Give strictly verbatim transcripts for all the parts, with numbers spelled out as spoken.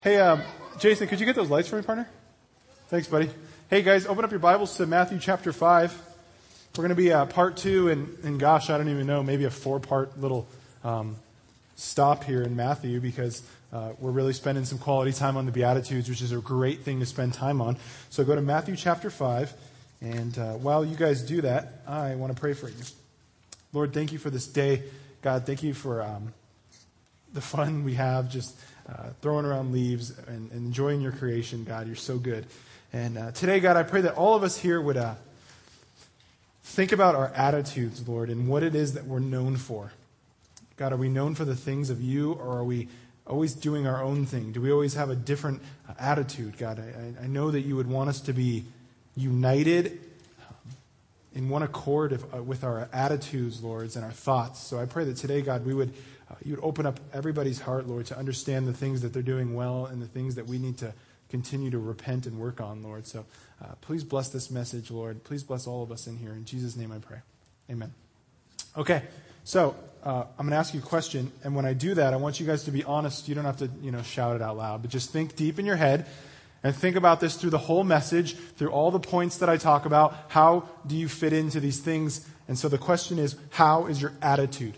Hey, um, Jason, could you get those lights for me, partner? Thanks, buddy. Hey, guys, open up your Bibles to Matthew chapter five. We're going to be uh, part two, and, and gosh, I don't even know, maybe a four-part little um, stop here in Matthew because uh, we're really spending some quality time on the Beatitudes, which is a great thing to spend time on. So go to Matthew chapter five, and uh, while you guys do that, I want to pray for you. Lord, thank you for this day. God, thank you for um, the fun we have just uh, throwing around leaves and, and enjoying your creation. God, you're so good. And uh, today, God, I pray that all of us here would uh, think about our attitudes, Lord, and what it is that we're known for. God, are we known for the things of you, or are we always doing our own thing? Do we always have a different uh, attitude? God, I, I know that you would want us to be united in one accord of, uh, with our attitudes, Lord, and our thoughts. So I pray that today, God, we would uh, you would open up everybody's heart, Lord, to understand the things that they're doing well and the things that we need to continue to repent and work on, Lord. So uh, please bless this message, Lord. Please bless all of us in here. In Jesus' name I pray. Amen. Okay, so uh, I'm going to ask you a question, and when I do that, I want you guys to be honest. You don't have to, you know, shout it out loud, but just think deep in your head and think about this through the whole message, through all the points that I talk about. How do you fit into these things? And so the question is, how is your attitude?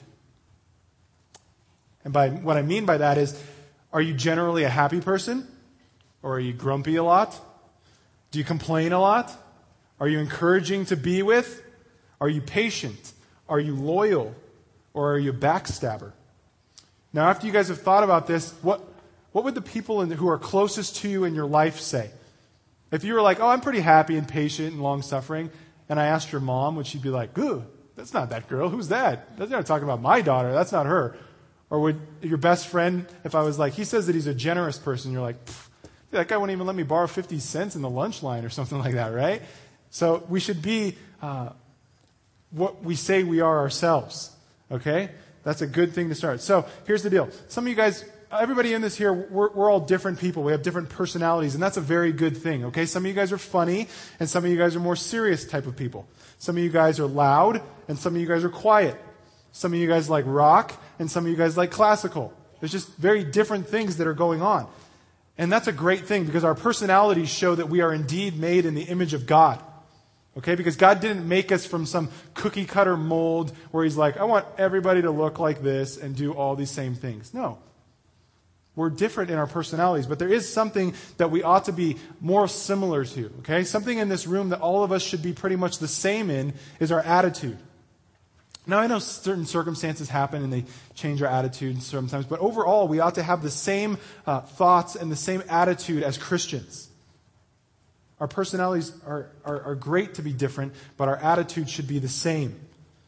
And by what I mean by that is, are you generally a happy person? Or are you grumpy a lot? Do you complain a lot? Are you encouraging to be with? Are you patient? Are you loyal? Or are you a backstabber? Now, after you guys have thought about this, what, what would the people in, who are closest to you in your life say? If you were like, oh, I'm pretty happy and patient and long-suffering, and I asked your mom, would she be like, ooh, that's not that girl. Who's that? That's not talking about my daughter. That's not her. Or would your best friend, if I was like, he says that he's a generous person, you're like, that guy wouldn't even let me borrow fifty cents in the lunch line or something like that, right? So we should be uh, what we say we are ourselves, okay? That's a good thing to start. So here's the deal. Some of you guys, everybody in this here, we're, we're all different people. We have different personalities, and that's a very good thing, okay? Some of you guys are funny, and some of you guys are more serious type of people. Some of you guys are loud, and some of you guys are quiet. Some of you guys like rock, and some of you guys like classical. There's just very different things that are going on. And that's a great thing because our personalities show that we are indeed made in the image of God. Okay? Because God didn't make us from some cookie cutter mold where He's like, I want everybody to look like this and do all these same things. No. We're different in our personalities, but there is something that we ought to be more similar to. Okay? Something in this room that all of us should be pretty much the same in is our attitude. Now, I know certain circumstances happen and they change our attitude sometimes, but overall, we ought to have the same uh, thoughts and the same attitude as Christians. Our personalities are, are, are great to be different, but our attitude should be the same.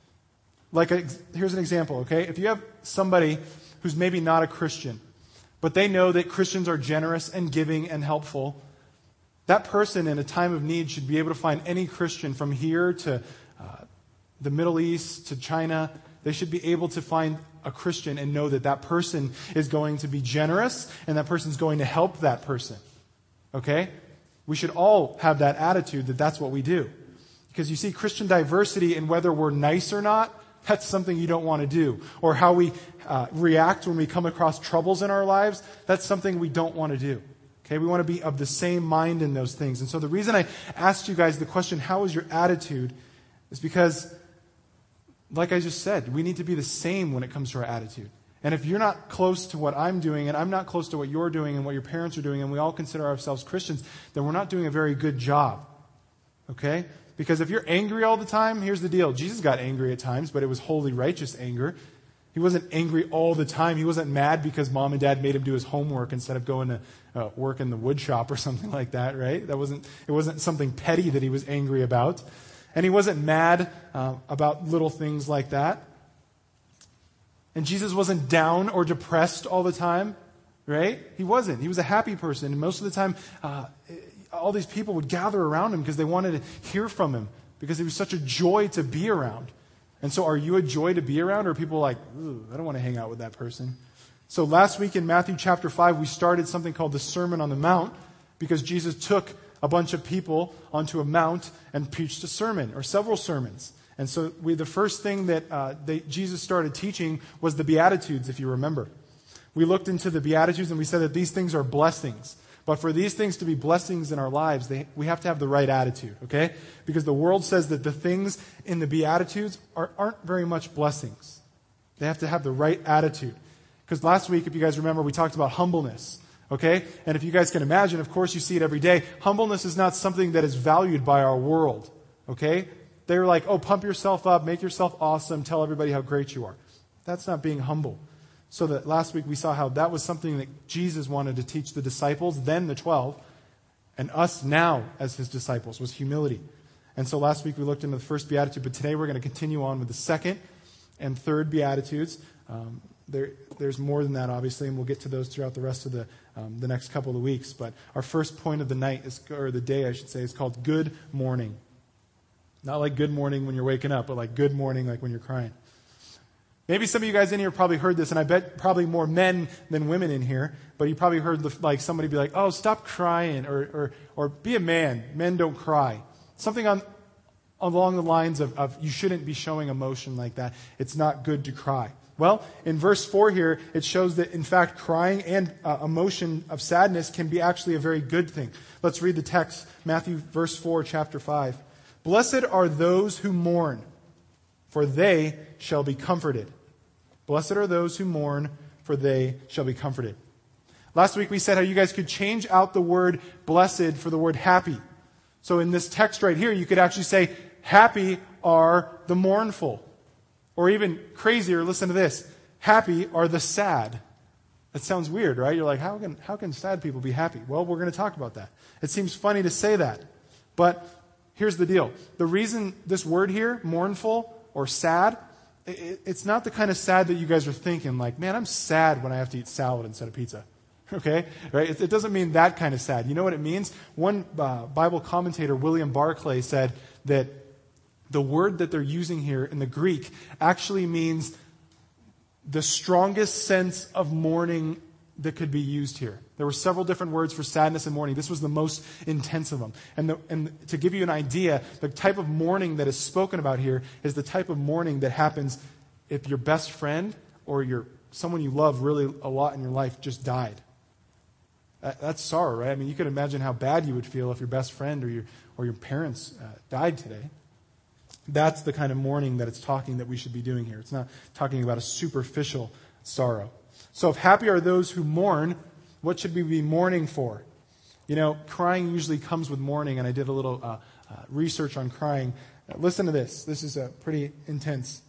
Like, a, here's an example, okay? If you have somebody who's maybe not a Christian, but they know that Christians are generous and giving and helpful, that person in a time of need should be able to find any Christian from here to uh, the Middle East to China. They should be able to find a Christian and know that that person is going to be generous and that person's going to help that person. Okay? We should all have that attitude that that's what we do. Because you see, Christian diversity in whether we're nice or not, that's something you don't want to do. Or how we uh, react when we come across troubles in our lives, that's something we don't want to do. Okay? We want to be of the same mind in those things. And so the reason I asked you guys the question, how is your attitude, is because, like I just said, we need to be the same when it comes to our attitude. And if you're not close to what I'm doing, and I'm not close to what you're doing and what your parents are doing, and we all consider ourselves Christians, then we're not doing a very good job. Okay? Because if you're angry all the time, here's the deal. Jesus got angry at times, but it was holy, righteous anger. He wasn't angry all the time. He wasn't mad because mom and dad made him do his homework instead of going to uh, work in the wood shop or something like that, right? That wasn't, it wasn't something petty that he was angry about. And he wasn't mad uh, about little things like that. And Jesus wasn't down or depressed all the time, right? He wasn't. He was a happy person. And most of the time, uh, all these people would gather around him because they wanted to hear from him because he was such a joy to be around. And so are you a joy to be around, or are people like, ooh, I don't want to hang out with that person? So last week in Matthew chapter five, we started something called the Sermon on the Mount because Jesus took a bunch of people onto a mount and preached a sermon or several sermons. And so we, the first thing that uh, they, Jesus started teaching was the Beatitudes, if you remember. We looked into the Beatitudes and we said that these things are blessings. But for these things to be blessings in our lives, they, we have to have the right attitude, okay? Because the world says that the things in the Beatitudes are, aren't very much blessings. They have to have the right attitude. Because last week, if you guys remember, we talked about humbleness, okay? And if you guys can imagine, of course you see it every day, humbleness is not something that is valued by our world, okay? They're like, oh, pump yourself up, make yourself awesome, tell everybody how great you are. That's not being humble. So that last week we saw how that was something that Jesus wanted to teach the disciples, then the twelve, and us now as his disciples, was humility. And so last week we looked into the first beatitude, but today we're going to continue on with the second and third beatitudes. Um, there, there's more than that, obviously, and we'll get to those throughout the rest of the um, the next couple of weeks. But our first point of the night, is, or the day, I should say, is called Good Morning. Not like good morning when you're waking up, but like good morning like when you're crying. Maybe some of you guys in here probably heard this, and I bet probably more men than women in here, but you probably heard the, like somebody be like, oh, stop crying, or, or, or be a man. Men don't cry. Something on, along the lines of, of you shouldn't be showing emotion like that. It's not good to cry. Well, in verse four here, it shows that, in fact, crying and uh, emotion of sadness can be actually a very good thing. Let's read the text, Matthew verse four, chapter five. Blessed are those who mourn, for they shall be comforted. Blessed are those who mourn, for they shall be comforted. Last week we said how you guys could change out the word blessed for the word happy. So in this text right here, you could actually say, happy are the mournful. Or even crazier, listen to this, happy are the sad. That sounds weird, right? You're like, how can, how can sad people be happy? Well, we're going to talk about that. It seems funny to say that. But here's the deal. The reason this word here, mournful or sad, it's not the kind of sad that you guys are thinking, like, man, I'm sad when I have to eat salad instead of pizza. Okay? Right? It doesn't mean that kind of sad. You know what it means? One uh, Bible commentator, William Barclay, said that the word that they're using here in the Greek actually means the strongest sense of mourning that could be used here. There were several different words for sadness and mourning. This was the most intense of them. And, the, and to give you an idea, the type of mourning that is spoken about here is the type of mourning that happens if your best friend or your someone you love really a lot in your life just died. That, that's sorrow, right? I mean, you could imagine how bad you would feel if your best friend or your or your parents uh, died today. That's the kind of mourning that it's talking that we should be doing here. It's not talking about a superficial sorrow. So if happy are those who mourn, what should we be mourning for? You know, crying usually comes with mourning, and I did a little uh, uh, research on crying. Uh, listen to this. This is uh, pretty intense.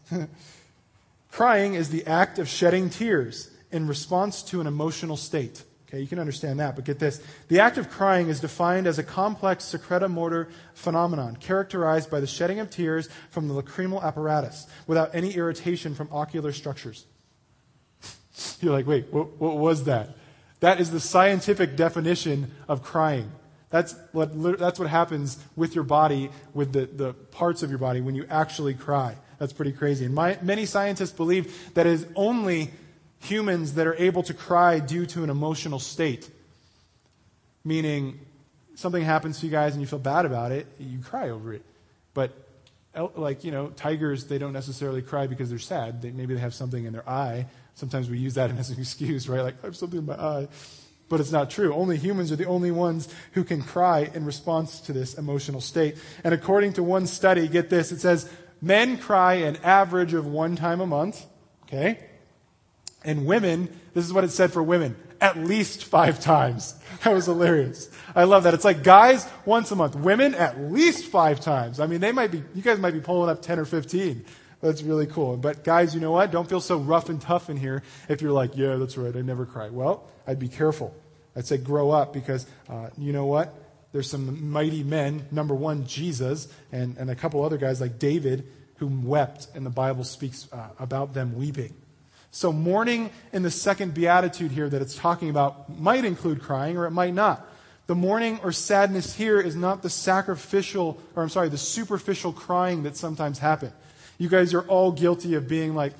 Crying is the act of shedding tears in response to an emotional state. Okay, you can understand that, but get this. The act of crying is defined as a complex secretomotor phenomenon characterized by the shedding of tears from the lacrimal apparatus without any irritation from ocular structures. You're like, wait, what, what was that? That is the scientific definition of crying. That's what that's what happens with your body, with the, the parts of your body when you actually cry. That's pretty crazy. And my, many scientists believe that it is only humans that are able to cry due to an emotional state. Meaning, something happens to you guys and you feel bad about it, you cry over it. But, like, you know, tigers, they don't necessarily cry because they're sad. They, maybe they have something in their eye. Sometimes we use that as an excuse, right? Like, I have something in my eye. But it's not true. Only humans are the only ones who can cry in response to this emotional state. And according to one study, get this, it says, men cry an average of one time a month, okay? And women, this is what it said for women, at least five times. That was hilarious. I love that. It's like guys once a month, women at least five times. I mean, they might be, you guys might be pulling up ten or fifteen. That's really cool. But guys, you know what? Don't feel so rough and tough in here if you're like, yeah, that's right, I never cry. Well, I'd be careful. I'd say grow up because, uh, you know what? There's some mighty men, number one, Jesus, and, and a couple other guys like David who wept, and the Bible speaks uh, about them weeping. So mourning in the second beatitude here that it's talking about might include crying or it might not. The mourning or sadness here is not the sacrificial, or I'm sorry, the superficial crying that sometimes happen. You guys are all guilty of being like,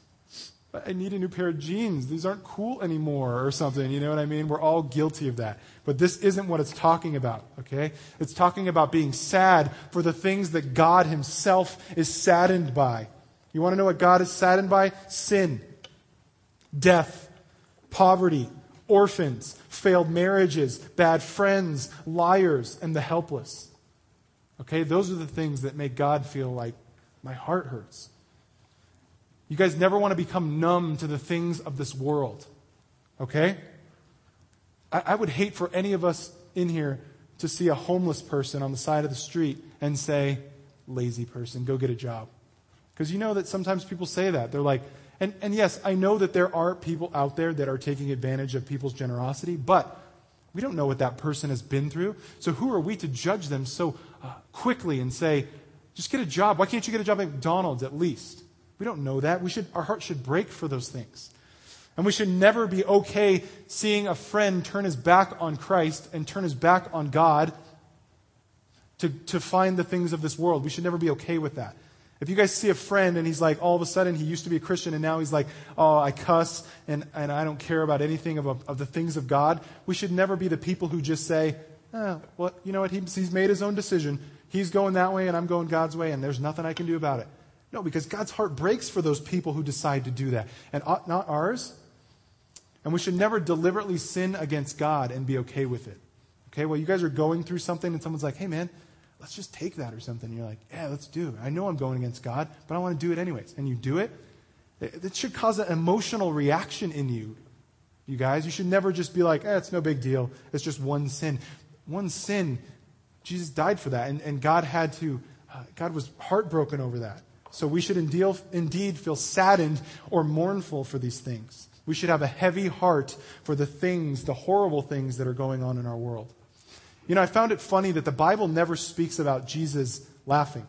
I need a new pair of jeans. These aren't cool anymore or something. You know what I mean? We're all guilty of that. But this isn't what it's talking about, okay? It's talking about being sad for the things that God himself is saddened by. You want to know what God is saddened by? Sin. Death. poverty, orphans, failed marriages, bad friends, liars, and the helpless. Okay, those are the things that make God feel like my heart hurts. You guys never want to become numb to the things of this world. Okay? I, I would hate for any of us in here to see a homeless person on the side of the street and say, lazy person, go get a job. Because you know that sometimes people say that. They're like, and, and yes, I know that there are people out there that are taking advantage of people's generosity, but we don't know what that person has been through. So who are we to judge them so uh, quickly and say, just get a job. Why can't you get a job at McDonald's at least? We don't know that. We should, our heart should break for those things. And we should never be okay seeing a friend turn his back on Christ and turn his back on God to, to find the things of this world. We should never be okay with that. If you guys see a friend and he's like, all of a sudden he used to be a Christian and now he's like, oh, I cuss and, and I don't care about anything of, of the things of God, we should never be the people who just say, oh, well, you know what, he, he's made his own decision. He's going that way and I'm going God's way and there's nothing I can do about it. No, because God's heart breaks for those people who decide to do that and not ours. And we should never deliberately sin against God and be okay with it. Okay, well, you guys are going through something and someone's like, hey man, let's just take that or something. And you're like, yeah, let's do it. I know I'm going against God, but I want to do it anyways. And you do it. It should cause an emotional reaction in you, you guys. You should never just be like, eh, it's no big deal. It's just one sin. One sin, Jesus died for that. And, and God had to, uh, God was heartbroken over that. So we should indeed, indeed feel saddened or mournful for these things. We should have a heavy heart for the things, the horrible things that are going on in our world. You know, I found it funny that the Bible never speaks about Jesus laughing.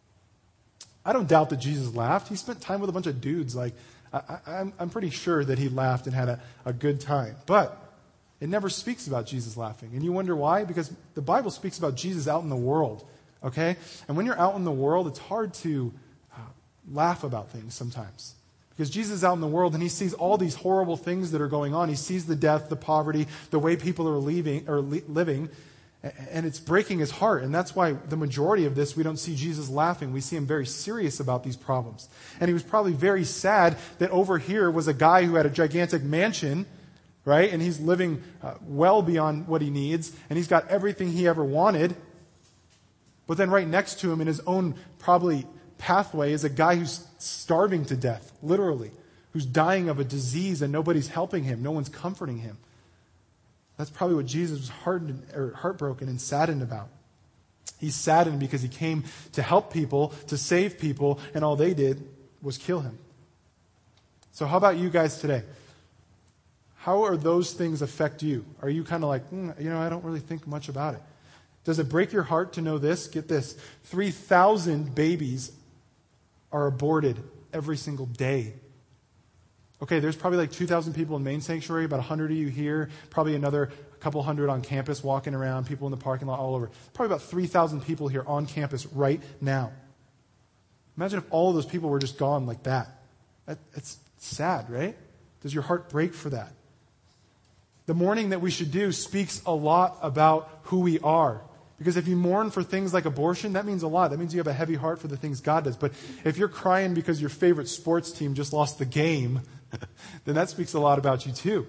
I don't doubt that Jesus laughed. He spent time with a bunch of dudes. Like, I, I, I'm, I'm pretty sure that he laughed and had a, a good time. But it never speaks about Jesus laughing. And you wonder why? Because the Bible speaks about Jesus out in the world. Okay? And when you're out in the world, it's hard to uh, laugh about things sometimes. Because Jesus is out in the world and he sees all these horrible things that are going on. He sees the death, the poverty, the way people are leaving or li- living. And it's breaking his heart. And that's why the majority of this, we don't see Jesus laughing. We see him very serious about these problems. And he was probably very sad that over here was a guy who had a gigantic mansion, right? And he's living uh, well beyond what he needs. And he's got everything he ever wanted. But then right next to him in his own probably pathway is a guy who's starving to death, literally. Who's dying of a disease and nobody's helping him. No one's comforting him. That's probably what Jesus was heartened, or heartbroken and saddened about. He's saddened because he came to help people, to save people, and all they did was kill him. So how about you guys today? How are those things affect you? Are you kind of like, mm, you know, I don't really think much about it? Does it break your heart to know this? Get this. three thousand babies are aborted every single day. Okay, there's probably like two thousand people in Main Sanctuary, about one hundred of you here, probably another couple hundred on campus walking around, people in the parking lot all over. Probably about three thousand people here on campus right now. Imagine if all of those people were just gone like that. that. It's sad, right? Does your heart break for that? The mourning that we should do speaks a lot about who we are. Because if you mourn for things like abortion, that means a lot. That means you have a heavy heart for the things God does. But if you're crying because your favorite sports team just lost the game, then that speaks a lot about you too.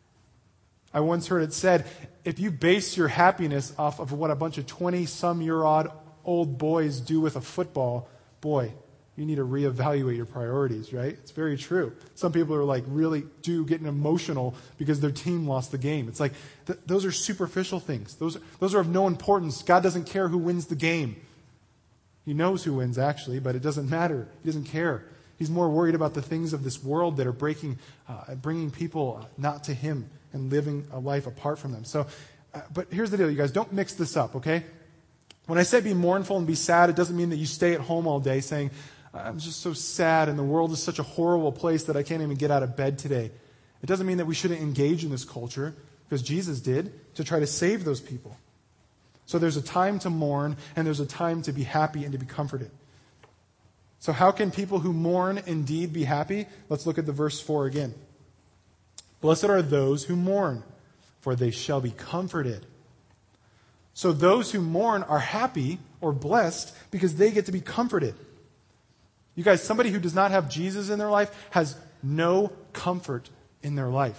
I once heard it said, if you base your happiness off of what a bunch of twenty-some-year-old old boys do with a football, boy, you need to reevaluate your priorities, right? It's very true. Some people are like really do getting emotional because their team lost the game. It's like, th- those are superficial things. Those, those are of no importance. God doesn't care who wins the game. He knows who wins actually, but it doesn't matter. He doesn't care. He's more worried about the things of this world that are breaking, uh, bringing people not to him and living a life apart from them. So, uh, but here's the deal, you guys. Don't mix this up, okay? When I say be mournful and be sad, it doesn't mean that you stay at home all day saying, I'm just so sad and the world is such a horrible place that I can't even get out of bed today. It doesn't mean that we shouldn't engage in this culture, because Jesus did, to try to save those people. So there's a time to mourn and there's a time to be happy and to be comforted. So how can people who mourn indeed be happy? Let's look at the verse four again. Blessed are those who mourn, for they shall be comforted. So those who mourn are happy or blessed because they get to be comforted. You guys, somebody who does not have Jesus in their life has no comfort in their life.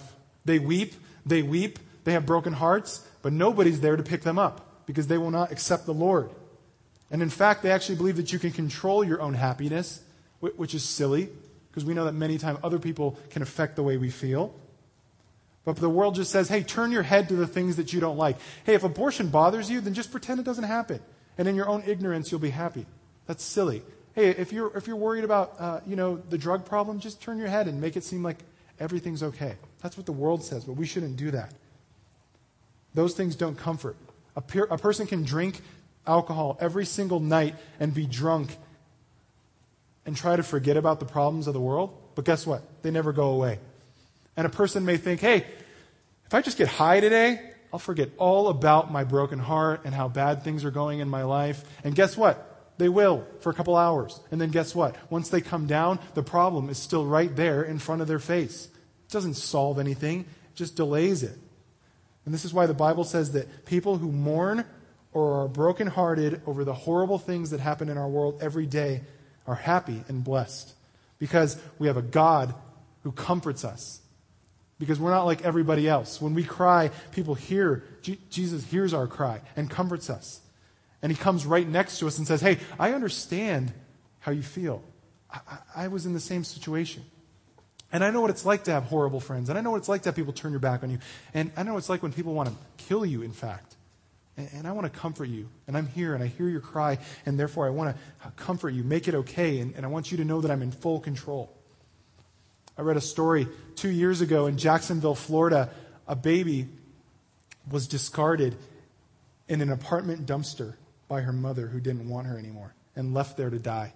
They weep, they weep, they have broken hearts, but nobody's there to pick them up because they will not accept the Lord. And in fact, they actually believe that you can control your own happiness, which is silly because we know that many times other people can affect the way we feel. But the world just says, hey, turn your head to the things that you don't like. Hey, if abortion bothers you, then just pretend it doesn't happen. And in your own ignorance, you'll be happy. That's silly. Hey, if you're if you're worried about uh, you know the drug problem, just turn your head and make it seem like everything's okay. That's what the world says, but we shouldn't do that. Those things don't comfort. A, peer, a person can drink alcohol every single night and be drunk and try to forget about the problems of the world, but guess what? They never go away. And a person may think, hey, if I just get high today, I'll forget all about my broken heart and how bad things are going in my life. And guess what? They will for a couple hours. And then guess what? Once they come down, the problem is still right there in front of their face. It doesn't solve anything. It just delays it. And this is why the Bible says that people who mourn or are brokenhearted over the horrible things that happen in our world every day are happy and blessed. Because we have a God who comforts us. Because we're not like everybody else. When we cry, people hear, G- Jesus hears our cry and comforts us. And he comes right next to us and says, hey, I understand how you feel. I, I, I was in the same situation. And I know what it's like to have horrible friends. And I know what it's like to have people turn your back on you. And I know what it's like when people want to kill you, in fact. And, and I want to comfort you. And I'm here and I hear your cry. And therefore I want to comfort you, make it okay. And, and I want you to know that I'm in full control. I read a story two years ago in Jacksonville, Florida. A baby was discarded in an apartment dumpster by her mother who didn't want her anymore and left there to die.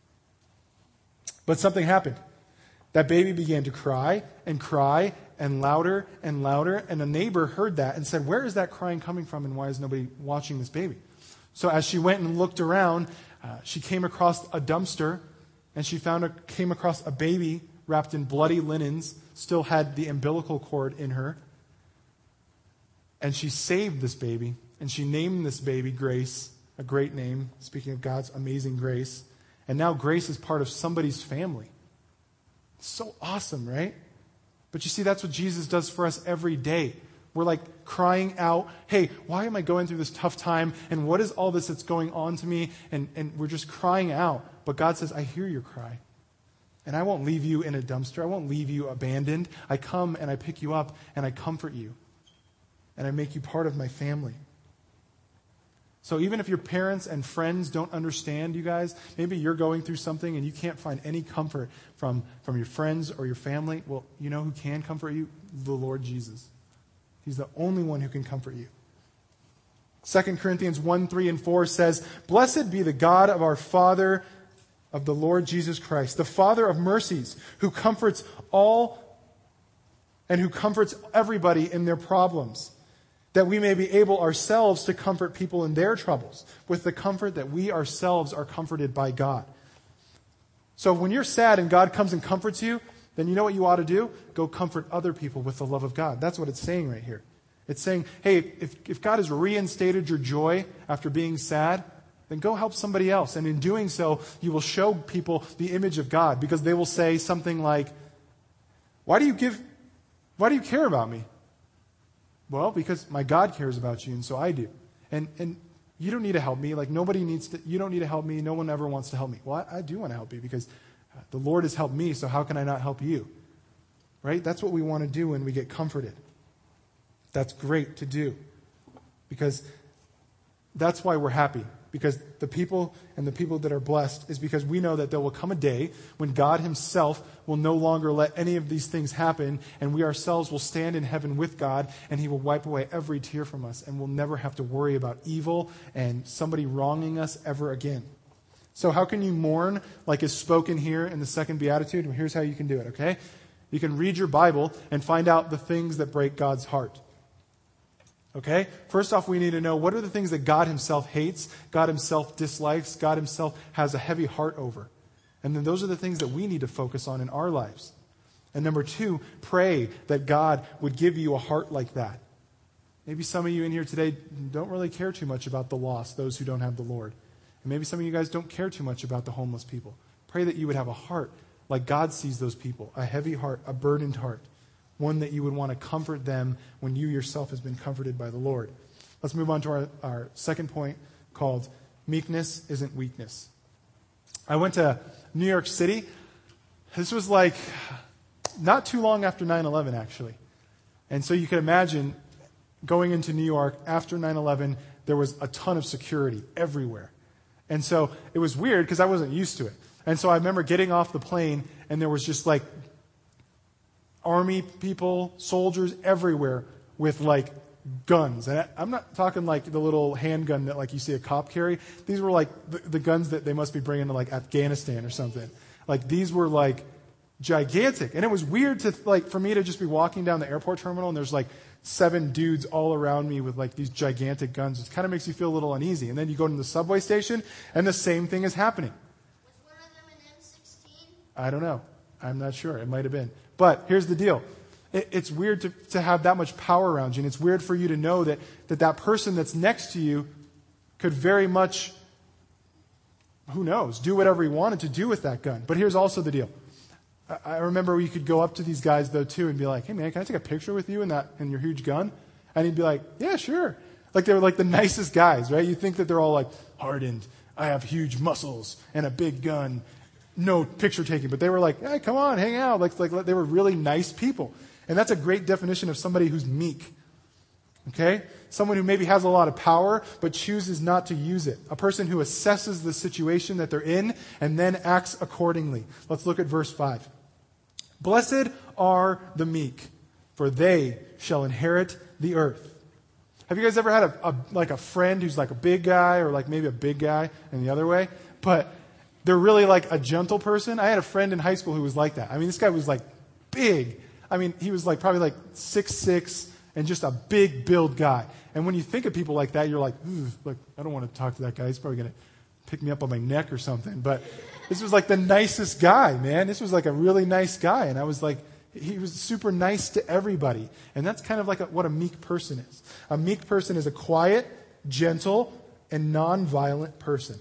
But something happened. That baby began to cry and cry and louder and louder. And a neighbor heard that and said, where is that crying coming from and why is nobody watching this baby? So as she went and looked around, uh, she came across a dumpster and she found a, came across a baby wrapped in bloody linens, still had the umbilical cord in her. And she saved this baby, and she named this baby Grace, a great name, speaking of God's amazing grace. And now Grace is part of somebody's family. It's so awesome, right? But you see, that's what Jesus does for us every day. We're like crying out, hey, why am I going through this tough time? And what is all this that's going on to me? And, and we're just crying out. But God says, I hear your cry. And I won't leave you in a dumpster. I won't leave you abandoned. I come and I pick you up and I comfort you. And I make you part of my family. So even if your parents and friends don't understand you guys, maybe you're going through something and you can't find any comfort from, from your friends or your family. Well, you know who can comfort you? The Lord Jesus. He's the only one who can comfort you. Second Corinthians one, three, and four says, blessed be the God of our Father, of the Lord Jesus Christ, the Father of mercies, who comforts all and who comforts everybody in their problems, that we may be able ourselves to comfort people in their troubles with the comfort that we ourselves are comforted by God. So when you're sad and God comes and comforts you, then you know what you ought to do? Go comfort other people with the love of God. That's what it's saying right here. It's saying, hey, if, if God has reinstated your joy after being sad, then go help somebody else. And in doing so, you will show people the image of God, because they will say something like, why do you give, why do you care about me? Well, because my God cares about you, and so I do. And and you don't need to help me. Like nobody needs to, you don't need to help me. No one ever wants to help me. Well, I, I do want to help you because the Lord has helped me, so how can I not help you? Right? That's what we want to do when we get comforted. That's great to do. Because that's why we're happy. Because the people and the people that are blessed is because we know that there will come a day when God himself will no longer let any of these things happen, and we ourselves will stand in heaven with God, and he will wipe away every tear from us, and we'll never have to worry about evil and somebody wronging us ever again. So how can you mourn like is spoken here in the second beatitude? Well, here's how you can do it, okay? You can read your Bible and find out the things that break God's heart. Okay? First off, we need to know what are the things that God himself hates, God himself dislikes, God himself has a heavy heart over. And then those are the things that we need to focus on in our lives. And number two, pray that God would give you a heart like that. Maybe some of you in here today don't really care too much about the lost, those who don't have the Lord. And maybe some of you guys don't care too much about the homeless people. Pray that you would have a heart like God sees those people, a heavy heart, a burdened heart, one that you would want to comfort them when you yourself has been comforted by the Lord. Let's move on to our, our second point called meekness isn't weakness. I went to New York City. This was like not too long after nine eleven, actually. And so you can imagine going into New York after nine eleven, there was a ton of security everywhere. And so it was weird because I wasn't used to it. And so I remember getting off the plane and there was just like army people, soldiers everywhere with like guns. And I, I'm not talking like the little handgun that like you see a cop carry. These were like the, the guns that they must be bringing to like Afghanistan or something. Like these were like gigantic. And it was weird to like for me to just be walking down the airport terminal and there's like seven dudes all around me with like these gigantic guns. It kind of makes you feel a little uneasy. And then you go to the subway station and the same thing is happening. Was one of them an M sixteen? I don't know. I'm not sure. It might have been. But here's the deal. It, it's weird to, to have that much power around you. And it's weird for you to know that, that that person that's next to you could very much, who knows, do whatever he wanted to do with that gun. But here's also the deal. I remember you could go up to these guys, though, too, and be like, hey, man, can I take a picture with you and that and your huge gun? And he'd be like, yeah, sure. Like they were like the nicest guys, right? You think that they're all like hardened. I have huge muscles and a big gun. No picture taking. But they were like, hey, come on, hang out. Like, like they were really nice people. And that's a great definition of somebody who's meek. Okay? Someone who maybe has a lot of power but chooses not to use it. A person who assesses the situation that they're in and then acts accordingly. Let's look at verse five. Blessed are the meek, for they shall inherit the earth. Have you guys ever had a, a like a friend who's like a big guy or like maybe a big guy in the other way, but they're really like a gentle person? I had a friend in high school who was like that. I mean, this guy was like big. I mean, he was like probably like six six and just a big build guy. And when you think of people like that, you're like, like I don't want to talk to that guy. He's probably going to pick me up on my neck or something. But this was like the nicest guy, man. This was like a really nice guy. And I was like, he was super nice to everybody. And that's kind of like a, what a meek person is. A meek person is a quiet, gentle, and non-violent person.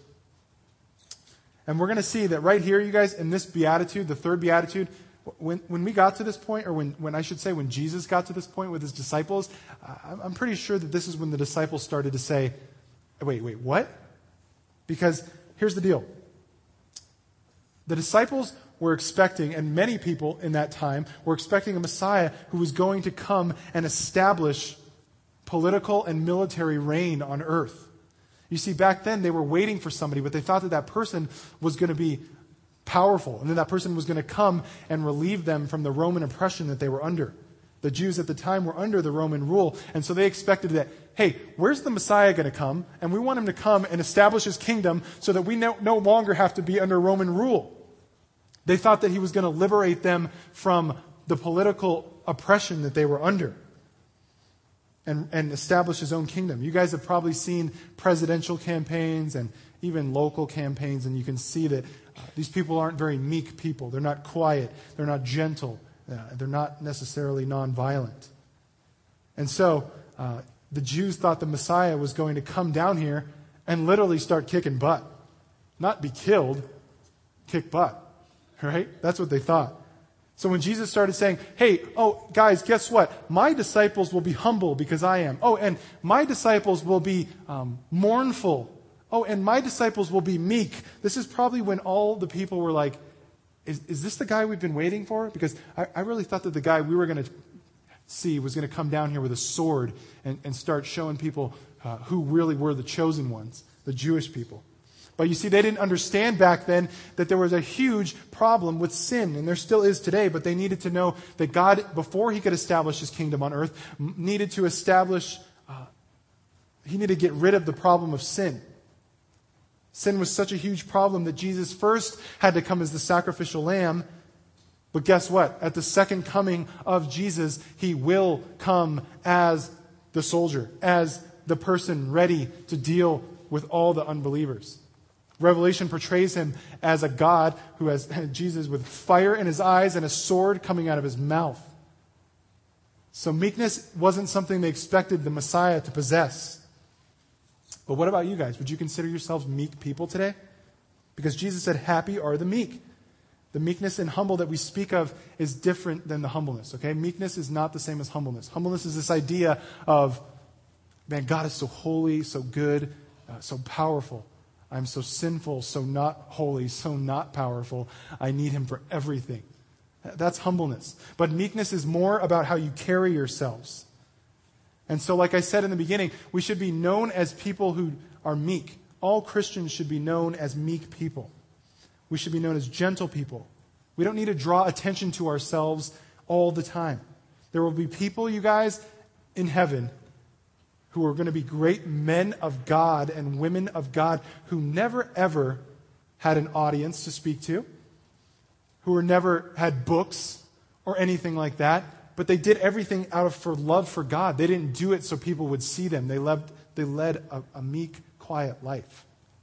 And we're going to see that right here, you guys, in this beatitude, the third beatitude, when when we got to this point, or when, when I should say when Jesus got to this point with his disciples, uh, I'm pretty sure that this is when the disciples started to say, wait, wait, what? Because here's the deal. The disciples were expecting, and many people in that time were expecting a Messiah who was going to come and establish political and military reign on earth. You see, back then they were waiting for somebody, but they thought that that person was going to be powerful, and then that person was going to come and relieve them from the Roman oppression that they were under. The Jews at the time were under the Roman rule, and so they expected that, hey, where's the Messiah going to come? And we want him to come and establish his kingdom so that we no, no longer have to be under Roman rule. They thought that he was going to liberate them from the political oppression that they were under and, and establish his own kingdom. You guys have probably seen presidential campaigns and even local campaigns, and you can see that uh, these people aren't very meek people. They're not quiet. They're not gentle. Uh, they're not necessarily nonviolent. And so uh, the Jews thought the Messiah was going to come down here and literally start kicking butt. Not be killed, kick butt. Right? That's what they thought. So when Jesus started saying, hey, oh, guys, guess what? My disciples will be humble because I am. Oh, and my disciples will be um, mournful. Oh, and my disciples will be meek. This is probably when all the people were like, is, is this the guy we've been waiting for? Because I, I really thought that the guy we were going to see was going to come down here with a sword and, and start showing people uh, who really were the chosen ones, the Jewish people. But you see, they didn't understand back then that there was a huge problem with sin, and there still is today, but they needed to know that God, before he could establish his kingdom on earth, needed to establish, uh, he needed to get rid of the problem of sin. Sin was such a huge problem that Jesus first had to come as the sacrificial lamb. But guess what? At the second coming of Jesus, he will come as the soldier, as the person ready to deal with all the unbelievers. Revelation portrays him as a God who has Jesus with fire in his eyes and a sword coming out of his mouth. So meekness wasn't something they expected the Messiah to possess. But what about you guys? Would you consider yourselves meek people today? Because Jesus said, happy are the meek. The meekness and humble that we speak of is different than the humbleness, okay? Meekness is not the same as humbleness. Humbleness is this idea of, man, God is so holy, so good, uh, so powerful. I'm so sinful, so not holy, so not powerful. I need him for everything. That's humbleness. But meekness is more about how you carry yourselves. And so, like I said in the beginning, we should be known as people who are meek. All Christians should be known as meek people. We should be known as gentle people. We don't need to draw attention to ourselves all the time. There will be people, you guys, in heaven who are going to be great men of God and women of God who never ever had an audience to speak to, who were never had books or anything like that, but they did everything out of for love for God. They didn't do it so people would see them. They led, they led a, a meek, quiet life.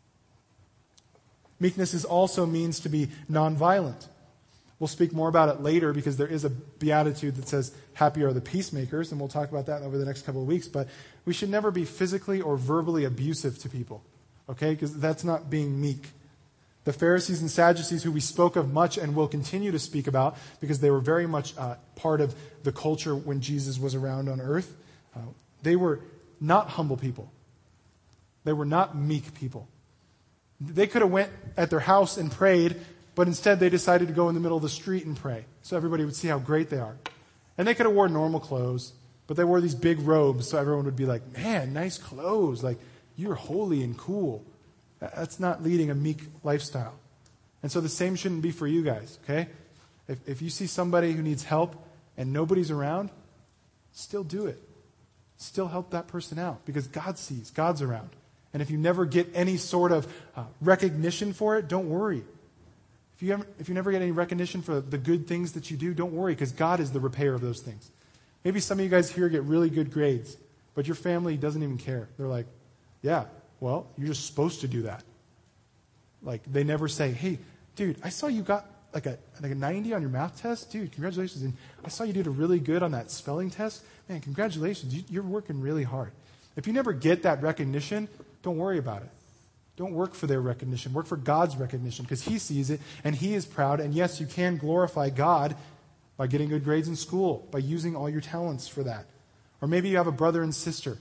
Meekness is also means to be nonviolent. We'll speak more about it later because there is a beatitude that says, happy are the peacemakers, and we'll talk about that over the next couple of weeks. But we should never be physically or verbally abusive to people, okay? Because that's not being meek. The Pharisees and Sadducees, who we spoke of much and will continue to speak about because they were very much uh, part of the culture when Jesus was around on earth, uh, they were not humble people. They were not meek people. They could have went at their house and prayed, but instead they decided to go in the middle of the street and pray so everybody would see how great they are. And they could have worn normal clothes, but they wore these big robes so everyone would be like, man, nice clothes. Like, you're holy and cool. That's not leading a meek lifestyle. And so the same shouldn't be for you guys, okay? If, if you see somebody who needs help and nobody's around, still do it. Still help that person out because God sees, God's around. And if you never get any sort of uh, recognition for it, don't worry. If you, ever, if you never get any recognition for the good things that you do, don't worry because God is the repayer of those things. Maybe some of you guys here get really good grades, but your family doesn't even care. They're like, yeah, well, you're just supposed to do that. Like, they never say, hey, dude, I saw you got like a like a ninety on your math test. Dude, congratulations. And I saw you did really good on that spelling test. Man, congratulations. You, you're working really hard. If you never get that recognition, don't worry about it. Don't work for their recognition. Work for God's recognition because he sees it and he is proud. And yes, you can glorify God by getting good grades in school, by using all your talents for that. Or maybe you have a brother and sister.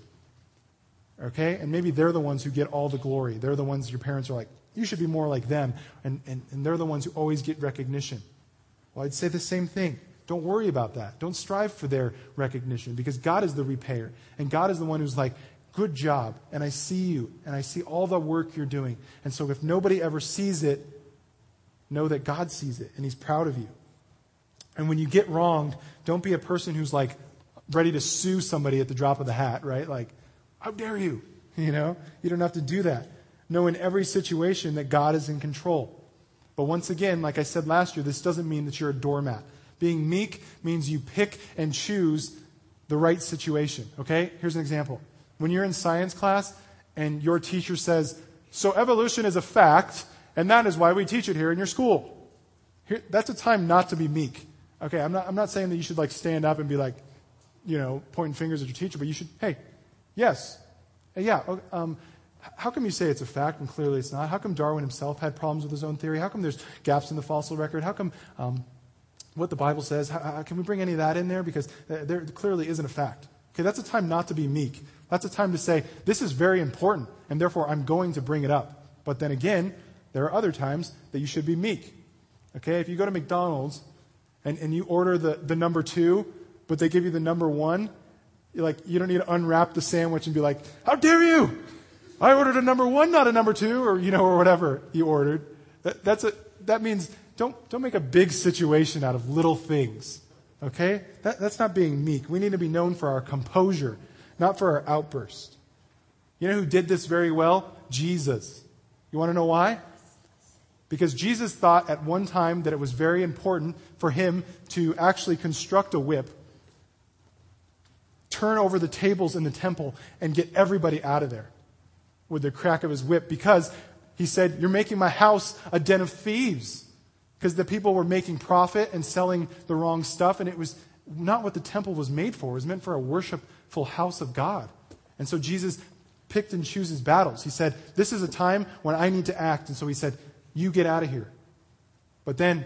Okay? And maybe they're the ones who get all the glory. They're the ones your parents are like, you should be more like them. And, and, and they're the ones who always get recognition. Well, I'd say the same thing. Don't worry about that. Don't strive for their recognition because God is the repayer. And God is the one who's like, good job. And I see you. And I see all the work you're doing. And so if nobody ever sees it, know that God sees it and he's proud of you. And when you get wronged, don't be a person who's like ready to sue somebody at the drop of the hat, right? Like, how dare you? You know, you don't have to do that. Know in every situation that God is in control. But once again, like I said last year, this doesn't mean that you're a doormat. Being meek means you pick and choose the right situation, okay? Here's an example. When you're in science class and your teacher says, so evolution is a fact, and that is why we teach it here in your school. Here, that's a time not to be meek. Okay, I'm not, I'm not saying that you should like stand up and be like, you know, pointing fingers at your teacher, but you should, hey, yes, hey, yeah, okay, um, how come you say it's a fact and clearly it's not? How come Darwin himself had problems with his own theory? How come there's gaps in the fossil record? How come um, what the Bible says, how, how, can we bring any of that in there? Because there clearly isn't a fact. Okay, that's a time not to be meek. That's a time to say, this is very important, and therefore I'm going to bring it up. But then again, there are other times that you should be meek. Okay, if you go to McDonald's and, and you order the, the number two, but they give you the number one, you're like, you don't need to unwrap the sandwich and be like, how dare you? I ordered a number one, not a number two, or, you know, or whatever you ordered. That, that's a, that means don't, don't make a big situation out of little things. Okay? That, that's not being meek. We need to be known for our composure, not for our outburst. You know who did this very well? Jesus. You want to know why? Because Jesus thought at one time that it was very important for him to actually construct a whip, turn over the tables in the temple, and get everybody out of there with the crack of his whip, because he said, you're making my house a den of thieves. Because the people were making profit and selling the wrong stuff, and it was not what the temple was made for. It was meant for a worshipful house of God. And so Jesus picked and chose his battles. He said, this is a time when I need to act. And so he said, you get out of here. But then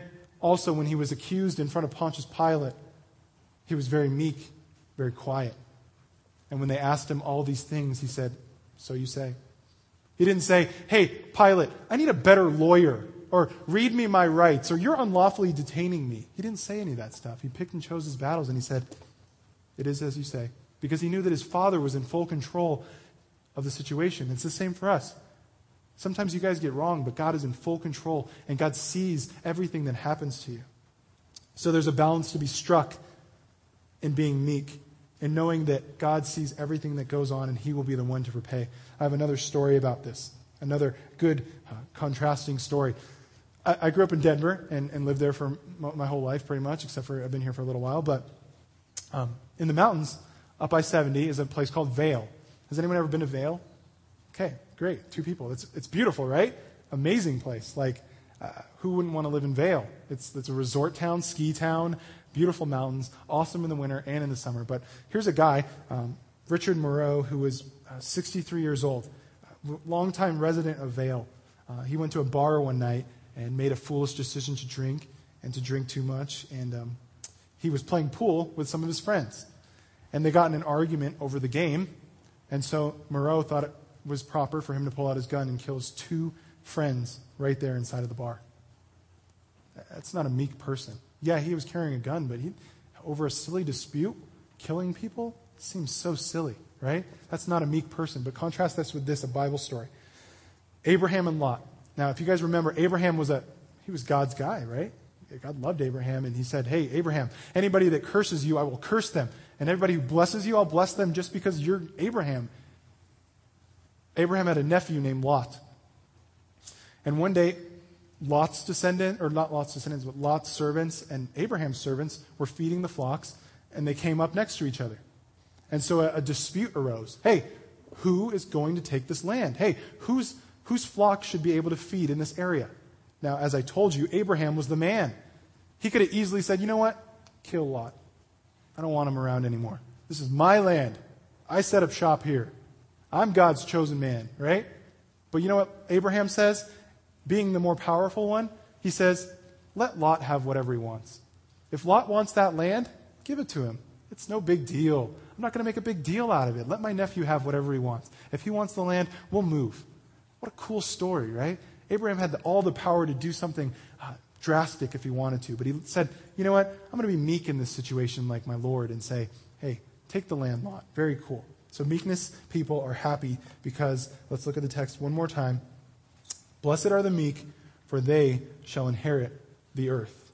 Also, when he was accused in front of Pontius Pilate, he was very meek, very quiet. And when they asked him all these things, he said, "So you say." He didn't say, "Hey, Pilate, I need a better lawyer," or "Read me my rights," or "You're unlawfully detaining me." He didn't say any of that stuff. He picked and chose his battles, and he said, "It is as you say," because he knew that his Father was in full control of the situation. It's the same for us. Sometimes you guys get wrong, but God is in full control, and God sees everything that happens to you. So there's a balance to be struck in being meek and knowing that God sees everything that goes on, and he will be the one to repay. I have another story about this, another good uh, contrasting story. I, I grew up in Denver and, and lived there for m- my whole life pretty much, except for I've been here for a little while. But um, in the mountains, up I seventy, is a place called Vail. Has anyone ever been to Vail? Okay, great. Two people. It's it's beautiful, right? Amazing place. Like, uh, who wouldn't want to live in Vail? It's it's a resort town, ski town, beautiful mountains, awesome in the winter and in the summer. But here's a guy, um, Richard Moreau, who was uh, sixty-three years old, uh, longtime resident of Vail. Uh, he went to a bar one night and made a foolish decision to drink and to drink too much. And um, he was playing pool with some of his friends. And they got in an argument over the game. And so Moreau thought it was proper for him to pull out his gun and kill his two friends right there inside of the bar. That's not a meek person. Yeah, he was carrying a gun, but he, over a silly dispute, killing people seems so silly, right? That's not a meek person. But contrast this with this, a Bible story. Abraham and Lot. Now, if you guys remember, Abraham was a, he was God's guy, right? God loved Abraham, and he said, "Hey, Abraham, anybody that curses you, I will curse them. And everybody who blesses you, I'll bless them just because you're Abraham." Abraham had a nephew named Lot. And one day, Lot's descendant, or not Lot's descendants, but Lot's servants and Abraham's servants were feeding the flocks, and they came up next to each other. And so a, a dispute arose. Hey, who is going to take this land? Hey, whose whose flock should be able to feed in this area? Now, as I told you, Abraham was the man. He could have easily said, "You know what? Kill Lot. I don't want him around anymore. This is my land. I set up shop here. I'm God's chosen man," right? But you know what Abraham says? Being the more powerful one, he says, "Let Lot have whatever he wants. If Lot wants that land, give it to him. It's no big deal. I'm not going to make a big deal out of it. Let my nephew have whatever he wants. If he wants the land, we'll move." What a cool story, right? Abraham had the, all the power to do something uh, drastic if he wanted to. But he said, "You know what? I'm going to be meek in this situation like my Lord and say, hey, take the land, Lot." Very cool. So meekness people are happy because, let's look at the text one more time. "Blessed are the meek, for they shall inherit the earth."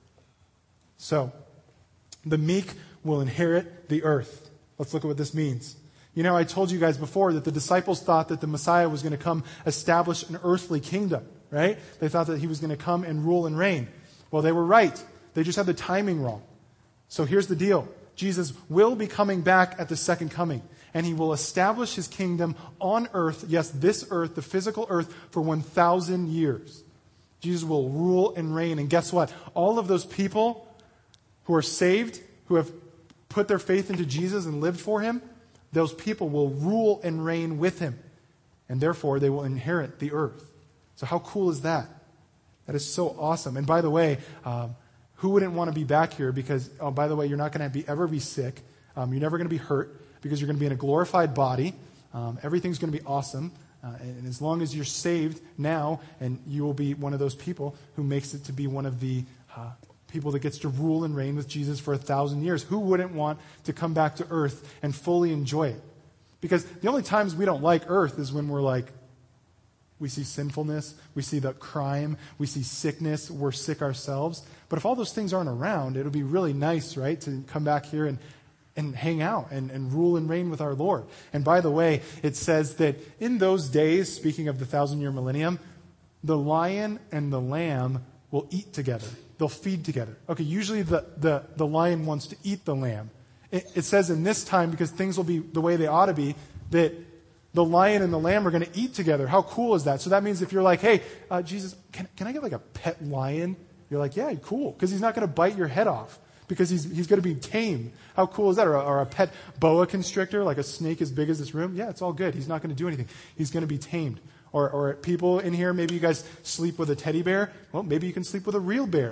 So, the meek will inherit the earth. Let's look at what this means. You know, I told you guys before that the disciples thought that the Messiah was going to come establish an earthly kingdom, right? They thought that he was going to come and rule and reign. Well, they were right. They just had the timing wrong. So here's the deal. Jesus will be coming back at the second coming, and he will establish his kingdom on earth, yes, this earth, the physical earth, for one thousand years. Jesus will rule and reign. And guess what? All of those people who are saved, who have put their faith into Jesus and lived for him, those people will rule and reign with him. And therefore, they will inherit the earth. So how cool is that? That is so awesome. And by the way, um, who wouldn't want to be back here? Because, oh, by the way, you're not going to be, ever be sick. Um, you're never going to be hurt because you're going to be in a glorified body. Um, everything's going to be awesome. Uh, and as long as you're saved now, and you will be one of those people who makes it to be one of the uh, people that gets to rule and reign with Jesus for a thousand years. Who wouldn't want to come back to earth and fully enjoy it? Because the only times we don't like earth is when we're like, we see sinfulness, we see the crime, we see sickness, we're sick ourselves. But if all those things aren't around, it'll be really nice, right, to come back here and, and hang out and, and rule and reign with our Lord. And by the way, it says that in those days, speaking of the thousand-year millennium, the lion and the lamb will eat together. They'll feed together. Okay, usually the, the, the lion wants to eat the lamb. It, it says in this time, because things will be the way they ought to be, that the lion and the lamb are going to eat together. How cool is that? So that means if you're like, "Hey, uh, Jesus, can, can I get like a pet lion?" You're like, "Yeah, cool." Because he's not going to bite your head off. Because he's he's going to be tame. How cool is that? Or a, or a pet boa constrictor, like a snake as big as this room. Yeah, it's all good. He's not going to do anything. He's going to be tamed. Or, or people in here, maybe you guys sleep with a teddy bear. Well, maybe you can sleep with a real bear.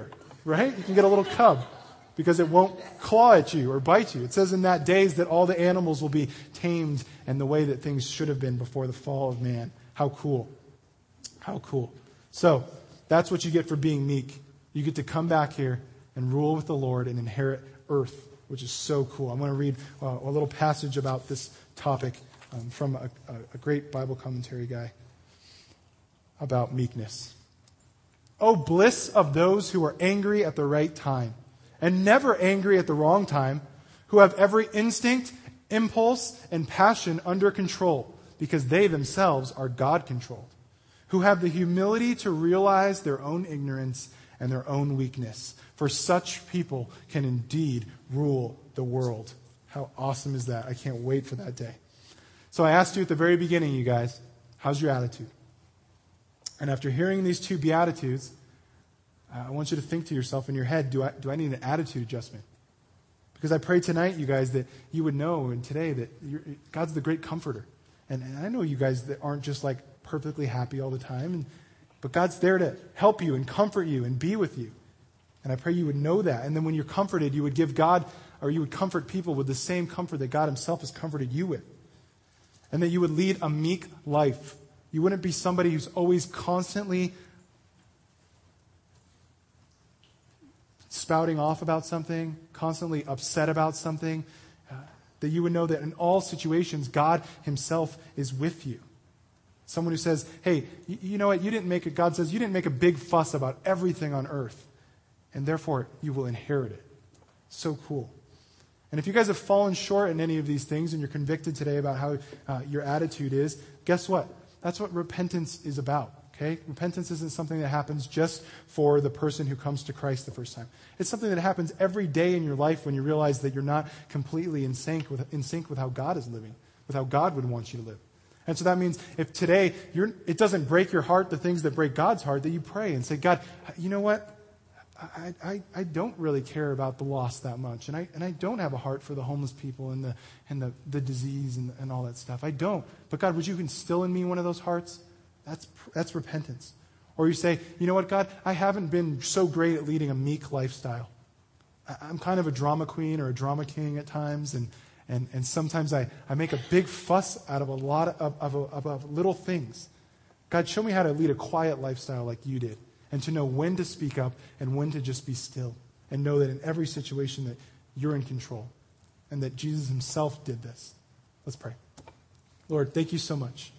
right? You can get a little cub because it won't claw at you or bite you. It says in that days that all the animals will be tamed and the way that things should have been before the fall of man. How cool. How cool. So that's what you get for being meek. You get to come back here and rule with the Lord and inherit earth, which is so cool. I'm going to read uh, a little passage about this topic um, from a, a, a great Bible commentary guy about meekness. Oh, bliss of those who are angry at the right time and never angry at the wrong time, who have every instinct, impulse, and passion under control because they themselves are God-controlled, who have the humility to realize their own ignorance and their own weakness. For such people can indeed rule the world. How awesome is that? I can't wait for that day. So I asked you at the very beginning, you guys, how's your attitude? And after hearing these two Beatitudes, uh, I want you to think to yourself in your head, do I, do I need an attitude adjustment? Because I pray tonight, you guys, that you would know, and today, that you're, God's the great comforter. And, and I know you guys that aren't just like perfectly happy all the time, and, but God's there to help you and comfort you and be with you. And I pray you would know that. And then when you're comforted, you would give God, or you would comfort people with the same comfort that God himself has comforted you with. And that you would lead a meek life. You wouldn't be somebody who's always constantly spouting off about something, constantly upset about something. Uh, that you would know that in all situations, God himself is with you. Someone who says, hey, you, you know what, you didn't make it, God says, you didn't make a big fuss about everything on earth. And therefore, you will inherit it. So cool. And if you guys have fallen short in any of these things and you're convicted today about how uh, your attitude is, guess what? That's what repentance is about. Okay? Repentance isn't something that happens just for the person who comes to Christ the first time. It's something that happens every day in your life when you realize that you're not completely in sync with, in sync with how God is living, with how God would want you to live. And so that means if today you're, it doesn't break your heart, the things that break God's heart, that you pray and say, God, you know what? I, I, I don't really care about the lost that much. And I, and I don't have a heart for the homeless people and the, and the, the disease and, and all that stuff. I don't. But God, would you instill in me one of those hearts? That's, that's repentance. Or you say, you know what, God, I haven't been so great at leading a meek lifestyle. I, I'm kind of a drama queen or a drama king at times. And, and, and sometimes I, I make a big fuss out of a lot of, of, of, of little things. God, show me how to lead a quiet lifestyle like you did. And to know when to speak up and when to just be still. And know that in every situation that you're in control. And that Jesus himself did this. Let's pray. Lord, thank you so much.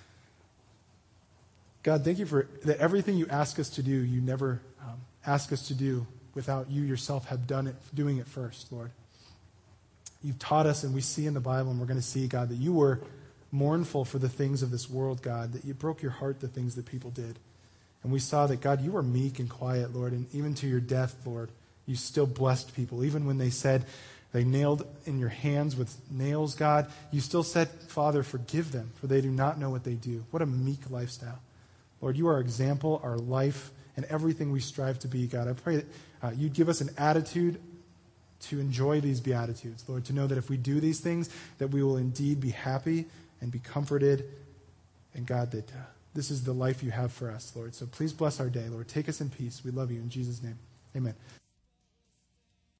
God, thank you for that everything you ask us to do, you never um, ask us to do without you yourself have done it, doing it first, Lord. You've taught us, and we see in the Bible, and we're going to see, God, that you were mournful for the things of this world, God, that you broke your heart the things that people did. And we saw that, God, you were meek and quiet, Lord, and even to your death, Lord, you still blessed people. Even when they said they nailed in your hands with nails, God, you still said, Father, forgive them, for they do not know what they do. What a meek lifestyle. Lord, you are our example, our life, and everything we strive to be, God. I pray that uh, you'd give us an attitude to enjoy these Beatitudes, Lord, to know that if we do these things, that we will indeed be happy and be comforted. And God, that uh, this is the life you have for us, Lord. So please bless our day, Lord. Take us in peace. We love you in Jesus' name. Amen.